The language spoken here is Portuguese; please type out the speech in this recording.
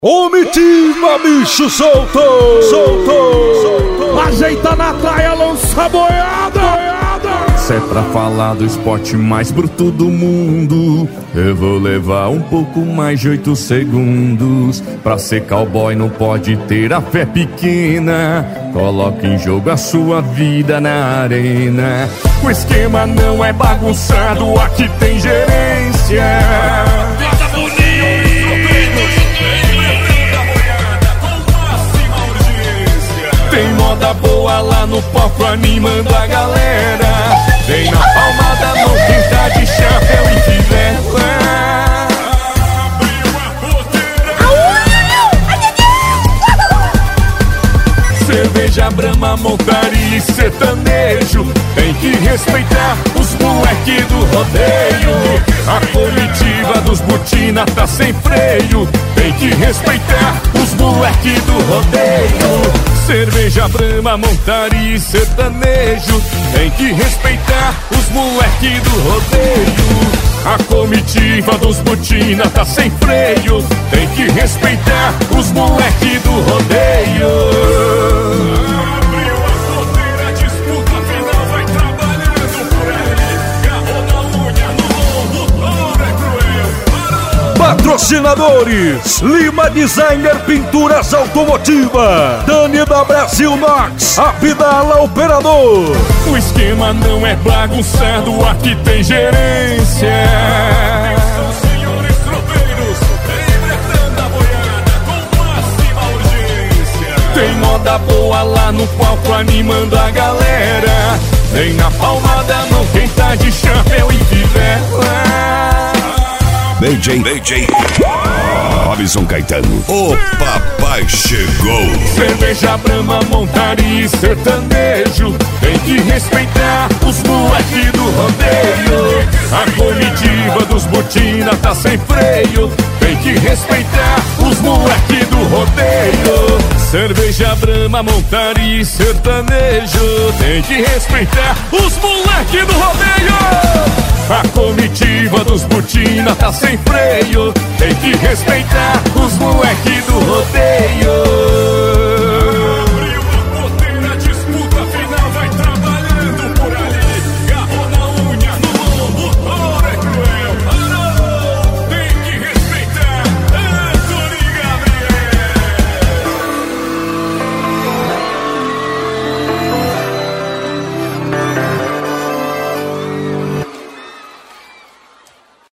Comitiva, bicho solto! Solto! Ajeita na traia, lança a boiada! Se é pra falar do esporte mais bruto do mundo, eu vou levar um pouco mais de 8 segundos. Pra ser cowboy não pode ter a fé pequena. Coloque em jogo a sua vida na arena. O esquema não é bagunçado, aqui tem gerência. Tem moda boa lá no palco animando a galera. Vem na palmada, não quem tá de chapéu e fivela. Abriu a porteira. Cerveja, Brahma, montaria e sertanejo. Tem que respeitar os moleque do rodeio. A comitiva dos Butina tá sem freio. Tem que respeitar os moleque do rodeio. Cerveja, Brahma, montaria e sertanejo. Tem que respeitar os moleque do rodeio. A comitiva dos Butina tá sem freio. Tem que respeitar os moleque do rodeio. Abriu a porteira, a disputa final vai trabalhando por aí. Garrou na unha, no lombo, é cruel. Patrocinadores: Lima Designer Pinturas Automotiva, Dani da Brasil Nox, Abdala Operador. O esquema não é bagunçado, aqui tem gerência. São senhores tropeiros, embretando a boiada com máxima urgência. Tem moda boa lá no palco animando a galera. Vem na palmada, não quem tá de chapéu e fivela. DJ Robson Caetano, o papai chegou. Cerveja, Brahma, montaria e sertanejo. Tem que respeitar os moleque do rodeio. A comitiva dos Butina tá sem freio. Tem que respeitar os moleque do rodeio. Cerveja, Brahma, montaria e sertanejo. Tem que respeitar os moleque do rodeio. A comitiva dos Butina tá sem freio. Tem que respeitar os moleque